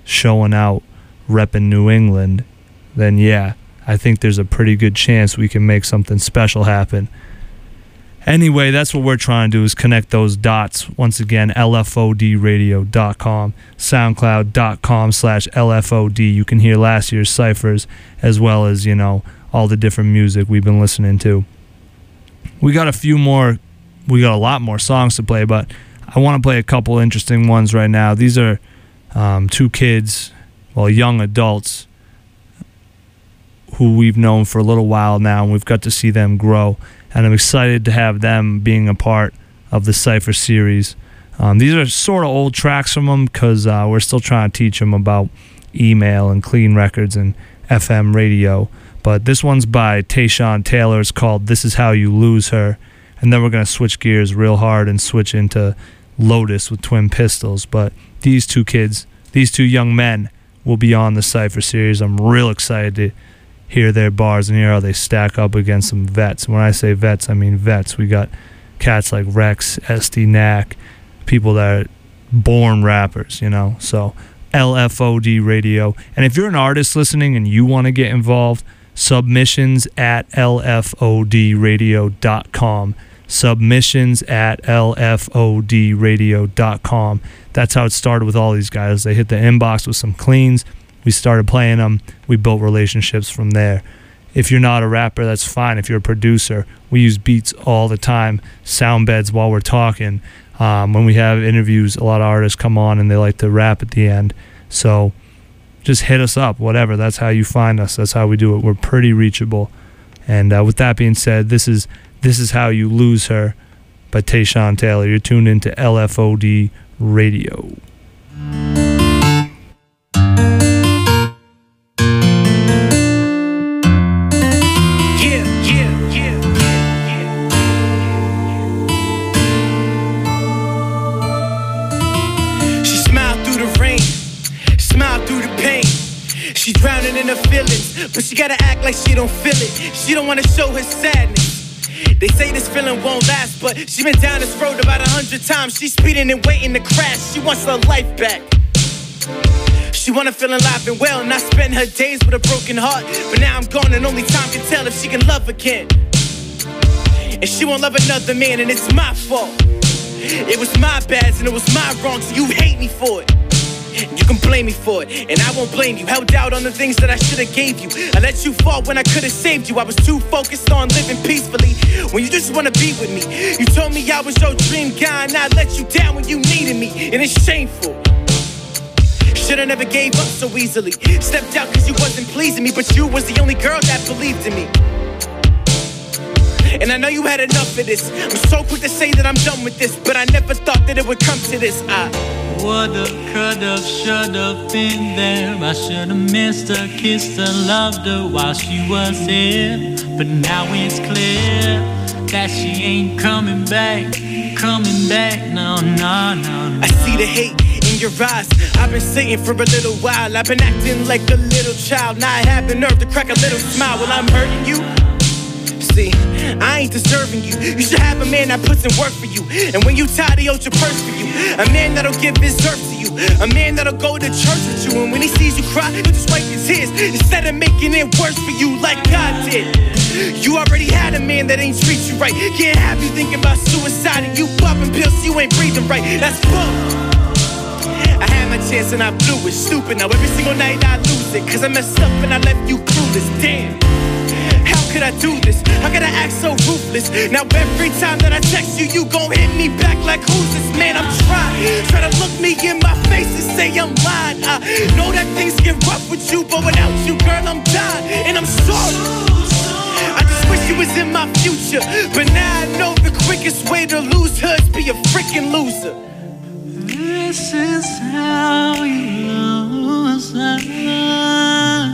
showing out, repping New England, then yeah, I think there's a pretty good chance we can make something special happen. Anyway, that's what we're trying to do, is connect those dots. Once again, L F O D radio dot com, soundcloud dot com slash L F O D. You can hear last year's ciphers as well as, you know, all the different music we've been listening to. We got a few more, we got a lot more songs to play, but I want to play a couple interesting ones right now. These are um, two kids, well, young adults, who we've known for a little while now, and we've got to see them grow. And I'm excited to have them being a part of the Cypher series. Um, these are sort of old tracks from them because uh, we're still trying to teach them about email and clean records and F M radio. But this one's by Tayshawn Taylor. It's called This Is How You Lose Her. And then we're going to switch gears real hard and switch into Lotus with Twin Pistols. But these two kids, these two young men, will be on the Cypher series. I'm real excited to hear their bars and hear how they stack up against some vets. When I say vets, I mean vets. We got cats like Rex, S D Knack, people that are born rappers, you know. So L F O D radio. And if you're an artist listening and you want to get involved, submissions at L F O D radio dot com. Submissions at L F O D radio dot com. That's how it started with all these guys. They hit the inbox with some cleans. We started playing them. We built relationships from there. If you're not a rapper, that's fine. If you're a producer, we use beats all the time, sound beds while we're talking. Um, when we have interviews, a lot of artists come on and they like to rap at the end. So just hit us up, whatever. That's how you find us. That's how we do it. We're pretty reachable. And uh, with that being said, this is This Is How You Lose Her by Tayshawn Taylor. You're tuned into L F O D Radio. She's drowning in her feelings, but she gotta act like she don't feel it. She don't wanna show her sadness. They say this feeling won't last, but she been down this road about a hundred times. She's speeding and waiting to crash. She wants her life back. She wanna feel alive and well, not spend her days with a broken heart. But now I'm gone and only time can tell if she can love again. And she won't love another man, and it's my fault. It was my bad and it was my wrong, so you hate me for it. You can blame me for it, and I won't blame you. Held out on the things that I should've gave you. I let you fall when I could've saved you. I was too focused on living peacefully when you just wanna be with me. You told me I was your dream guy, and I let you down when you needed me, and it's shameful. Should've never gave up so easily. Stepped out cause you wasn't pleasing me, but you was the only girl that believed in me. And I know you had enough of this. I'm so quick to say that I'm done with this, but I never thought that it would come to this. I would've, could've, should've been there. I should've missed her, kissed her, loved her while she was here. But now it's clear that she ain't coming back, coming back, no, no, no, no. I see the hate in your eyes. I've been saying for a little while, I've been acting like a little child. Now I have the nerve to crack a little smile while I'm hurting you. See, I ain't deserving you. You should have a man that puts in work for you. And when you tired, he holds your purse for you. A man that'll give his earth to you. A man that'll go to church with you. And when he sees you cry, he'll just wipe his tears instead of making it worse for you like God did. You already had a man that ain't treat you right. Can't have you thinking about suicide and you popping pills so you ain't breathing right. That's bull. I had my chance and I blew it. Stupid, now every single night I lose it. Cause I messed up and I left you clueless. Damn. How could I do this? How could I act so ruthless? Now every time that I text you, you gon' hit me back like who's this? Man, I'm trying. Try to look me in my face and say I'm lying. I know that things get rough with you, but without you, girl, I'm dying. And I'm sorry. I just wish you was in my future. But now I know the quickest way to lose her is be a freaking loser. This is how you lose her.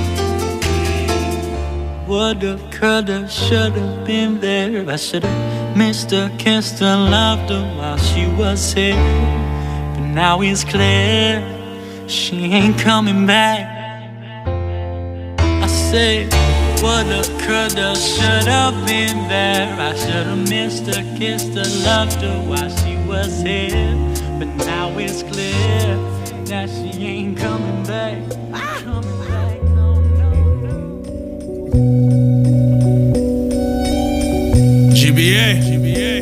Would've, could've, should've been there. I should've Mister kissed her, loved her while she was here. But now it's clear she ain't coming back. I say, woulda, coulda, shoulda been there. I shoulda missed her, kissed her, loved her while she was here. But now it's clear that she ain't coming back. Coming back, no, no, no. G B A, G B A.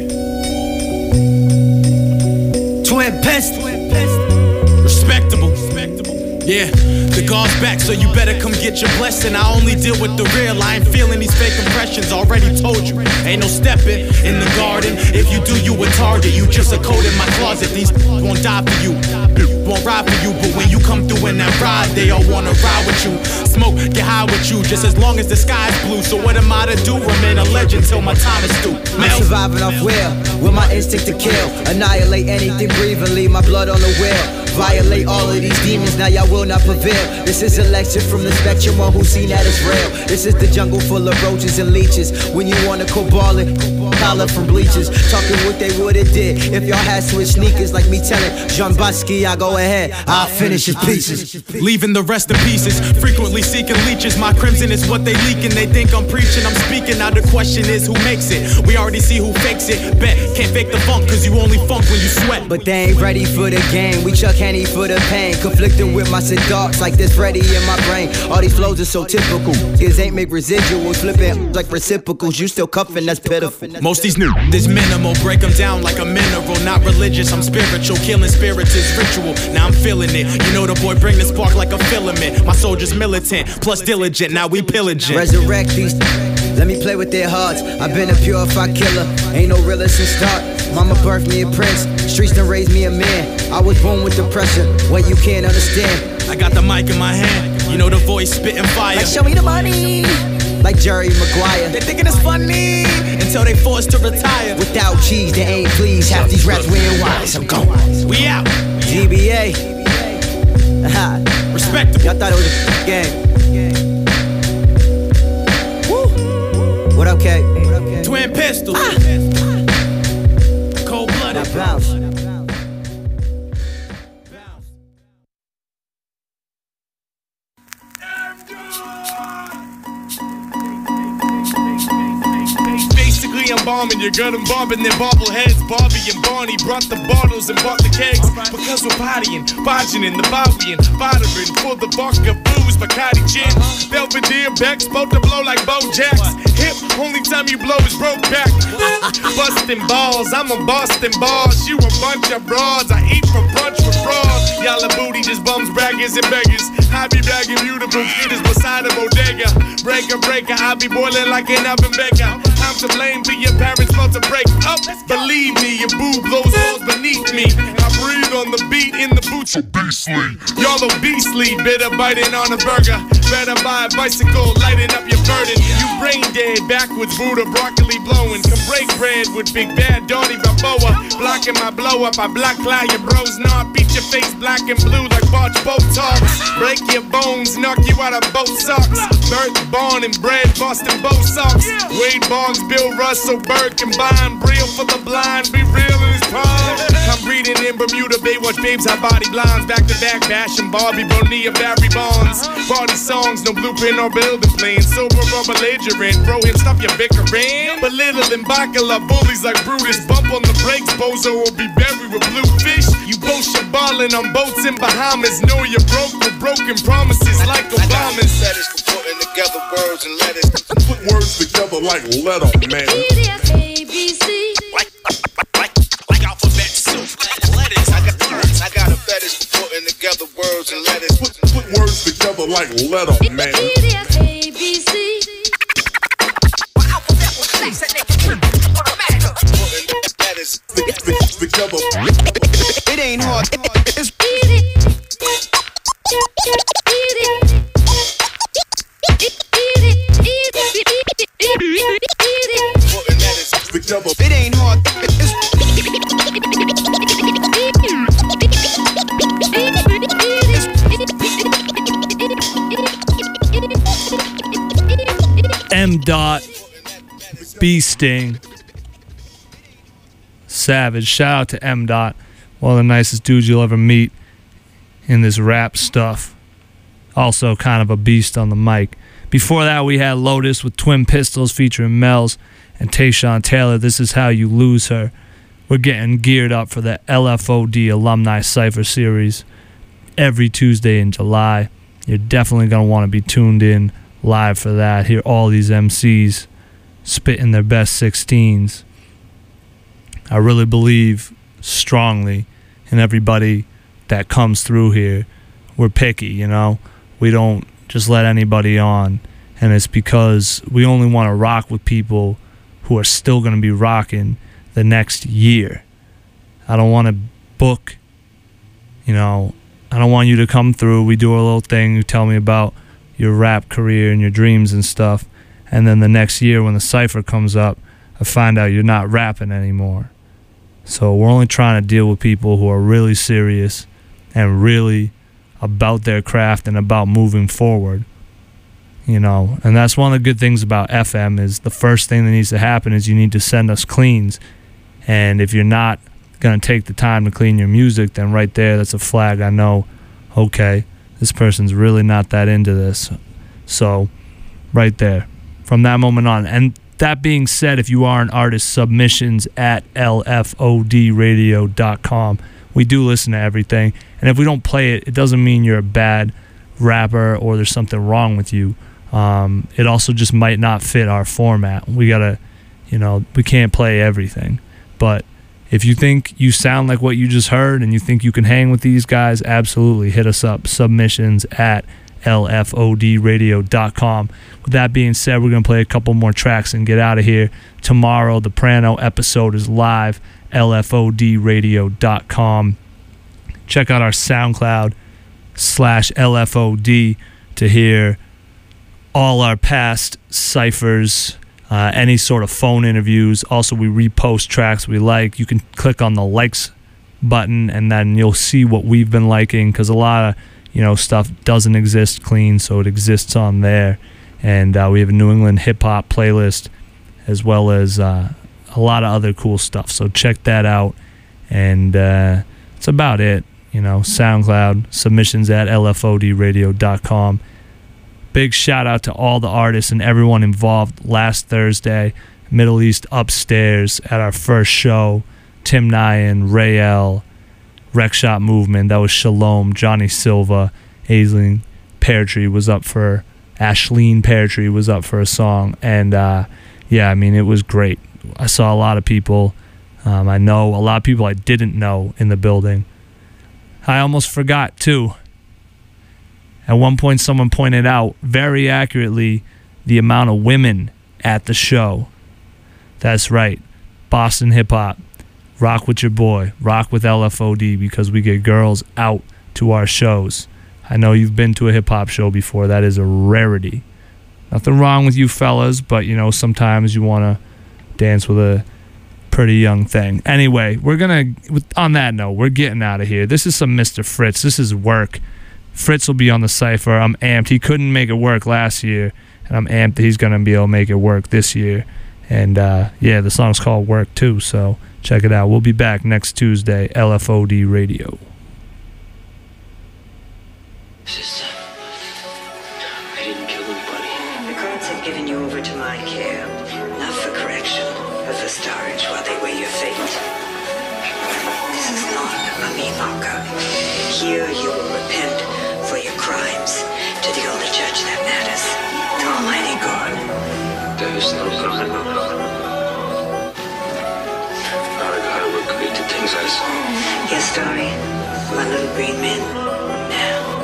Twin Pistol. Respectable, respectable. Yeah, the guard's back, so you better come get your blessing. I only deal with the real, I ain't feeling these fake impressions. Already told you, ain't no stepping in the garden. If you do, you a target. You just a code in my closet. These won't die for you, won't ride for you. But when you come through in that ride, they all wanna ride with you. Smoke, get high with you, just as long as the sky's blue. So what am I to do? Remain a legend till my time is through. I'm surviving off will, with my instinct to kill. Annihilate anything breathing, leave my blood on the wheel. Violate all of these demons, now y'all will not prevail. This is a lecture from the spectrum on who's seen that is real. This is the jungle full of roaches and leeches. When you wanna go ballin', collar from bleachers. Talking what they would've did if y'all had switch sneakers. Like me telling Jean Busky, I go ahead, I'll finish his pieces. Leaving the rest in pieces, frequently seeking leeches. My crimson is what they leaking. They think I'm preaching, I'm speaking. Now the question is who makes it? We already see who fakes it. Bet, can't fake the funk, cause you only funk when you sweat. But they ain't ready for the game. We chuck Henny for the pain. Conflicting with my cigars like this Freddy in my brain. All these flows are so typical. Kids ain't make residuals, flipping like reciprocals. You still cuffing, that's pitiful. Most these new, this minimal, break them down like a mineral. Not religious, I'm spiritual. Killing spirits is ritual. Now I'm feeling it. You know the boy bring the spark like a filament. My soldiers militant, plus diligent. Now we pillaging. Resurrect these. Let me play with their hearts. I've been a purified killer. Ain't no realist since start. Mama birthed me a prince. Streets done raised me a man. I was born with the pressure. What you can't understand. I got the mic in my hand. You know the voice spitting fire. Like show me the money. Like Jerry Maguire. They thinking it's funny until they forced to retire. Without cheese, they ain't pleased. Half these rats wearing wise. I'm gone. We out. G B A. Respectable. Y'all thought it was a game. Woo. What up, K? Twin Pistols. Ah. Cold blooded. Bounce. I'm bombing, you're good and bombing their bobbleheads. Bobby and Barney brought the bottles and bought the kegs. Because we're partying, bodging in the Bowian, bothering for the vodka blues, Bacardi gin. Belvedere Beck's about to blow like Bo Jacks. Hip, only time you blow is broke back. Busting balls, I'm a Boston boss. You a bunch of broads, I eat for brunch with frauds. Y'all a booty, just bums, braggers, and beggars. I be bagging beautiful kitters beside a bodega. Breaker, breaker, I be boiling like an oven baker. I'm to blame for your parents about to break up. Believe me, your boob blows walls beneath me. I breathe on the beat in the boots so beastly. Y'all are beastly, bitter biting on a burger. Better buy a bicycle, lighting up your burden. You brain dead, backwards Buddha, broccoli blowing. Can break bread with big bad Donnie Balboa. Blocking my blow up, I black cloud your bros. Now I beat your face black and blue like Barge Botox. Break your bones, knock you out of both socks. Birth, born and bred, Boston Bo socks. Wade Boggs, Bill Russell, Bird combined. Brill for the blind, be real in his prime. I'm breeding in Bermuda, Baywatch babes, high body blinds. Back to back, bashing Barbie, Bonilla, Barry Bonds. Party songs, no blueprint or building plan. Sober or belligerent, throw him, stop your bickering. Belittling Bacala, bullies like Brutus. Bump on the brakes, bozo will be buried with blue fish. You both should ballin' on boats in Bahamas. Know you're broke with broken promises like Obama's. That is for putting together words and letters. Put words together like letter, man. A, B, C. Like, like, like alphabet soup. Letters. I got, I got a fetish for putting together words and letters. Put, put words together like letter, man. A, B, C. It ain't hard. It's It ain't hard. M. Dot B Sting. Savage. Shout out to M. Dot, one of the nicest dudes you'll ever meet in this rap stuff. Also kind of a beast on the mic. Before that, we had Lotus with Twin Pistols featuring Mel's and Tayshawn Taylor. This Is How You Lose Her. We're getting geared up for the L F O D Alumni Cypher Series every Tuesday in July. You're definitely going to want to be tuned in live for that. Hear all these M Cs spitting their best sixteens. I really believe strongly in everybody that comes through here. We're picky, you know. We don't just let anybody on. And it's because we only want to rock with people who are still going to be rocking the next year. I don't want to book, you know, I don't want you to come through. We do a little thing. You tell me about your rap career and your dreams and stuff. And then the next year when the cypher comes up, I find out you're not rapping anymore. So we're only trying to deal with people who are really serious and really about their craft and about moving forward. You know, and that's one of the good things about F M is the first thing that needs to happen is you need to send us cleans. And if you're not going to take the time to clean your music, then right there, that's a flag. I know, okay, this person's really not that into this. So right there, from that moment on. And that being said, if you are an artist, submissions at L F O D radio dot com. We do listen to everything. And if we don't play it, it doesn't mean you're a bad rapper or there's something wrong with you. Um, it also just might not fit our format. We got to, you know, we can't play everything. But if you think you sound like what you just heard and you think you can hang with these guys, absolutely hit us up. Submissions at L F O D radio dot com. With that being said, we're going to play a couple more tracks and get out of here. Tomorrow, the Prano episode is live, L F O D radio dot com. Check out our SoundCloud slash L F O D to hear all our past ciphers, uh, any sort of phone interviews. Also, we repost tracks we like. You can click on the likes button, and then you'll see what we've been liking, because a lot of, you know, stuff doesn't exist clean, so it exists on there. And uh, we have a New England hip-hop playlist, as well as uh, a lot of other cool stuff. So check that out, and uh, that's about it. You know, SoundCloud, submissions at L F O D radio dot com. Big shout out to all the artists and everyone involved last Thursday, Middle East Upstairs at our first show. Tim Nyan, Ray L, Rec Shop Movement, that was Shalom, Johnny Silva, Aisling Peartree was up for, Ashleen Peartree was up for a song. And uh, yeah, I mean, it was great. I saw a lot of people. Um, I know a lot of people I didn't know in the building. I almost forgot, too. At one point, someone pointed out very accurately the amount of women at the show. That's right. Boston Hip Hop. Rock with your boy. Rock with L F O D, because we get girls out to our shows. I know you've been to a hip hop show before. That is a rarity. Nothing wrong with you fellas, but, you know, sometimes you want to dance with a pretty young thing. Anyway, we're going to, on that note, we're getting out of here. This is some Mister Fritz. This is work. Fritz will be on the cypher. I'm amped. He couldn't make it work last year, and I'm amped that he's going to be able to make it work this year. And, uh, yeah, the song's called Work, too, so check it out. We'll be back next Tuesday, L F O D Radio. Sister, I didn't kill anybody. The courts have given you over to my care, not for correction, but for storage while they weigh your fate. This is not a me mock-up. Here you will repent for your crimes to the only judge that matters, the Almighty God. There is no God. Not a God who created things I saw. Your story, my little green man, now.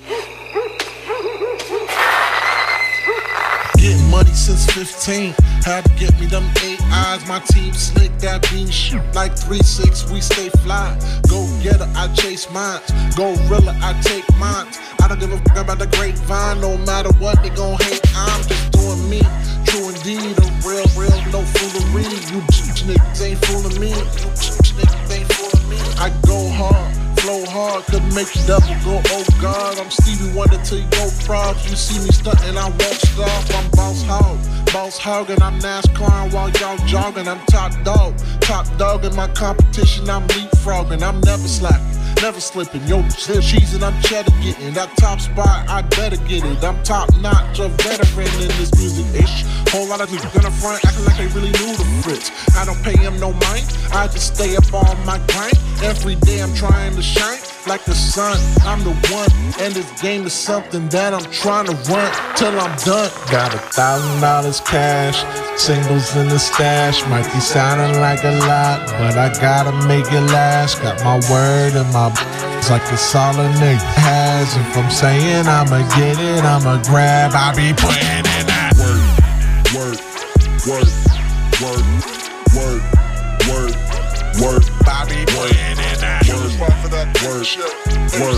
Getting money since fifteen. Had to get me them eight eyes. My team slick, that beam shoot like three six. We stay fly. Go getter, I chase mines. Gorilla, I take mines. I don't give a fuck about the grapevine. No matter what, they gon' hate. I'm just doing me. True indeed, a real, real, no foolery. You niggas ain't fooling me. You niggas ain't fooling me. I go hard, flow hard. hard could make the devil go, oh God. I'm Stevie Wonder till you go proud. You see me stunting, I won't stop. I'm Boss Hog, Boss Hogan. I'm NASCAR while y'all jogging. I'm top dog, top dog in my competition. I'm leapfrogging, I'm never slacking. Never slipping, yo, still cheesing, I'm cheddar getting. That top spot, I better get it. I'm top notch, a veteran in this music ish. Whole lot of people in the front acting like they really knew the Fritz. I don't pay him no mind, I just stay up on my grind. Every day I'm trying to shine like the sun. I'm the one, and this game is something that I'm trying to run till I'm done. Got a thousand dollars cash, singles in the stash. Might be sounding like a lot, but I gotta make it last. Got my word and my it's like it's all a nigga has. If I'm saying I'ma get it, I'ma grab, I be putting in that work, work, work, work, work, work, work. I be putting in that work, work, work, work,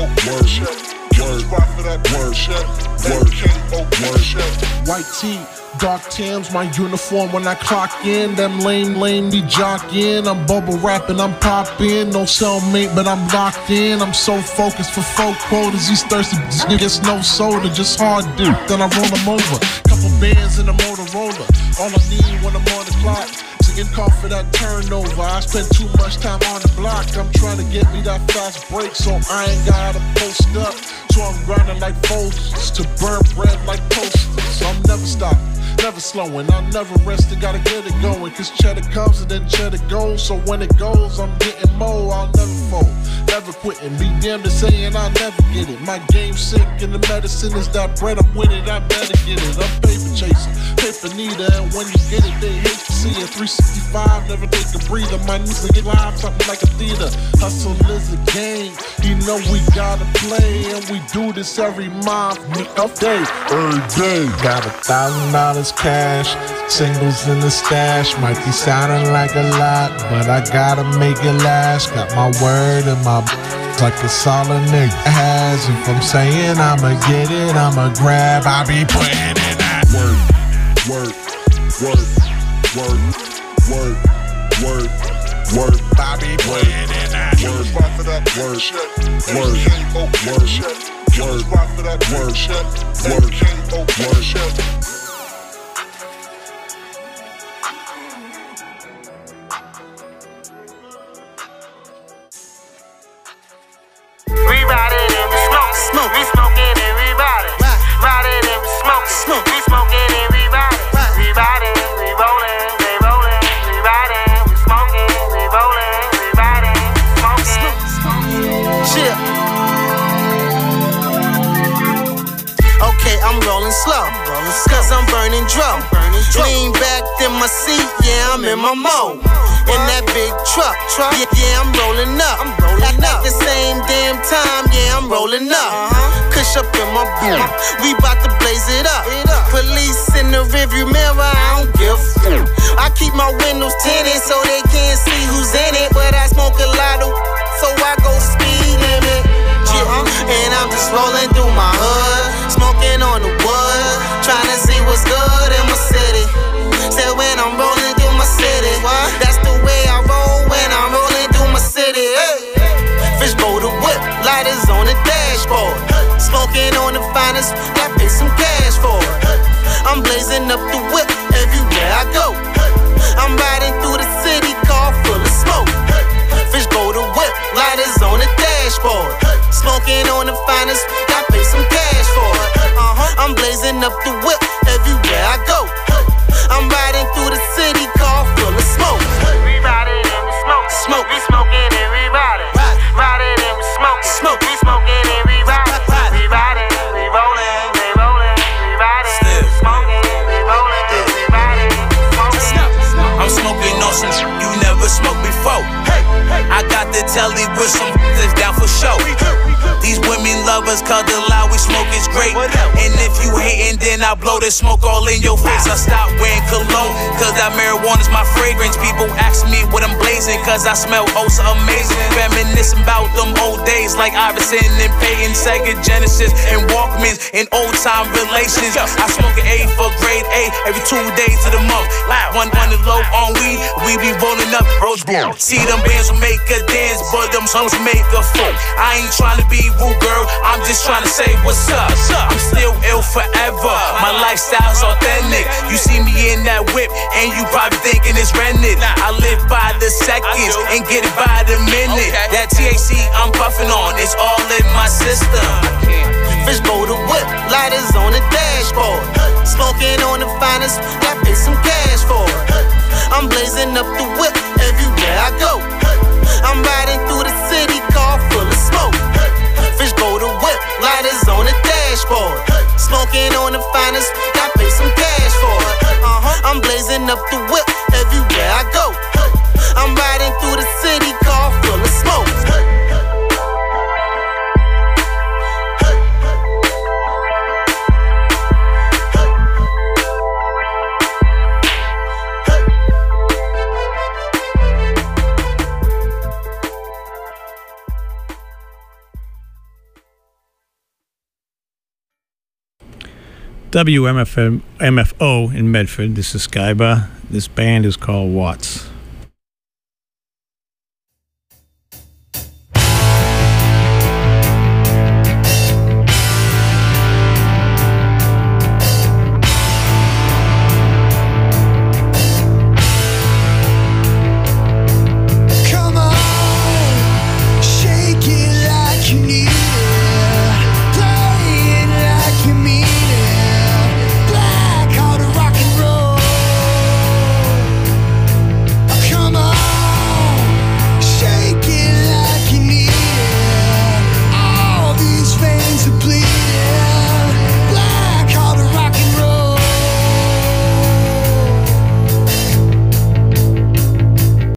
work, work, work. White tee, dark Timbs, my uniform when I clock in. Them lame, lame be jockin'. I'm bubble rapping, I'm poppin'. No cellmate, but I'm locked in. I'm so focused for folk quotas. These thirsty niggas no soda, just hard dude. Then I roll them over. Couple bands in a Motorola. All I need when I'm on the clock to get caught for that turnover. I spend too much time on the block. I'm trying to get me that fast break, so I ain't gotta post up. So I'm grinding like folders to burn bread like toasters. I'm never stopping, never slowing, I'll never rest, I gotta get it going. Cause cheddar comes and then cheddar goes. So when it goes, I'm getting more, I'll never fold. Never quitting, be damned to saying I'll never get it. My game's sick and the medicine is that bread, I'm with it, I better get it. I'm paper chasing, paper needer, and when you get it, they hate to see it. three sixty-five, never take a breather. My knees get live, something like a theater. Hustle is a game, you know we gotta play. And we do this every month, every day, every day. Got a thousand dollars cash, singles in the stash. Might be sounding like a lot, but I gotta make it last. Got my word and my like it's all a nigga has. If I'm saying I'ma get it, I'ma grab, I be putting in that work, work, work, work, work, work, work. I be putting in that work, work, work, work, work, work, work, work. Smoke. We smoke it and we ride it. Ride it and we smoke it. Smoke. We smoke it and we ride it. We ride it, we rollin', they rollin'. We ride it, we smoke it, we rollin'. We ride it, we smoke it. Chill. Okay, I'm rollin' slow, cause I'm burning drum. Lean back in my seat, yeah, I'm in my mode. In that big truck, truck, yeah, yeah, I'm rolling up. I'm rolling at, up. At the same damn time, yeah, I'm rolling up. Uh-huh. Kush up in my boot, we bout to blaze it up. it up. Police in the rearview mirror, I don't give a f. I keep my windows tinted so they can't see who's in it. But I smoke a lot of, so I go speed limit. Yeah, uh-huh. And I'm just rolling through my hood, smoking on the wood, trying to see what's good in my city. Said when I'm rolling through my city, what? That's the way I roll when I'm rolling through my city. Hey. Fishbowl the whip, lighters on the dashboard. Smoking on the finest, I pay some cash for it. I'm blazing up the whip everywhere I go. I'm riding through the city, car full of smoke. Fishbowl the whip, lighters on the dashboard. Smoking on the finest, I pay some cash for it. Uh-huh. I'm blazing up the whip everywhere I go. I'm riding through the city, car full of smoke. We ride it and we smoke. Smoke. We smoke it and we ride it. Ride, ride it and we smoke. Smoke. We smoke it and we ride it. Ride. We ride it, we rollin', we rollin', we ride it. Still. Smoke it, we rollin', we ride it. Smoke it. I'm smoking on some shit you never smoked before. Hey, hey. I got the telly with some that's down for show. These women love us cause the loud we smoke is great. And if you hatin', then I blow the smoke all in your face. I stop wearing cologne cause that marijuana's my fragrance. People ask me what I'm blazing. amazing, cause I smell oh so amazing. Reminiscing about them old days like Iverson and Peyton, Sega Genesis and Walkmans and old time relations. I smoke an A for grade A every two days of the month. One on the low on weed, we be rolling up Rose Bloom. See them bands will make a dance, but them songs will make a fool. I ain't trying to be rude, girl, I'm just trying to say what's up. I'm still ill forever, my lifestyle's authentic. You see me in that whip, and you probably thinking it's rented. I live by the seconds and get it by the minute. That T H C I'm puffing on, it's all in my system. Fishbowl the whip, lighters on the dashboard. Smoking on the finest, I pay some cash for it. I'm blazing up the whip everywhere I go. I'm riding through the city, car full of smoke. Fishbowl the whip, lighters on the dashboard. Smoking on the finest, I pay some cash for it. Uh-huh. I'm blazing up the whip everywhere I go. I'm riding through the city, car full of smoke. W M F O in Medford. This is Skybar. This band is called Watts.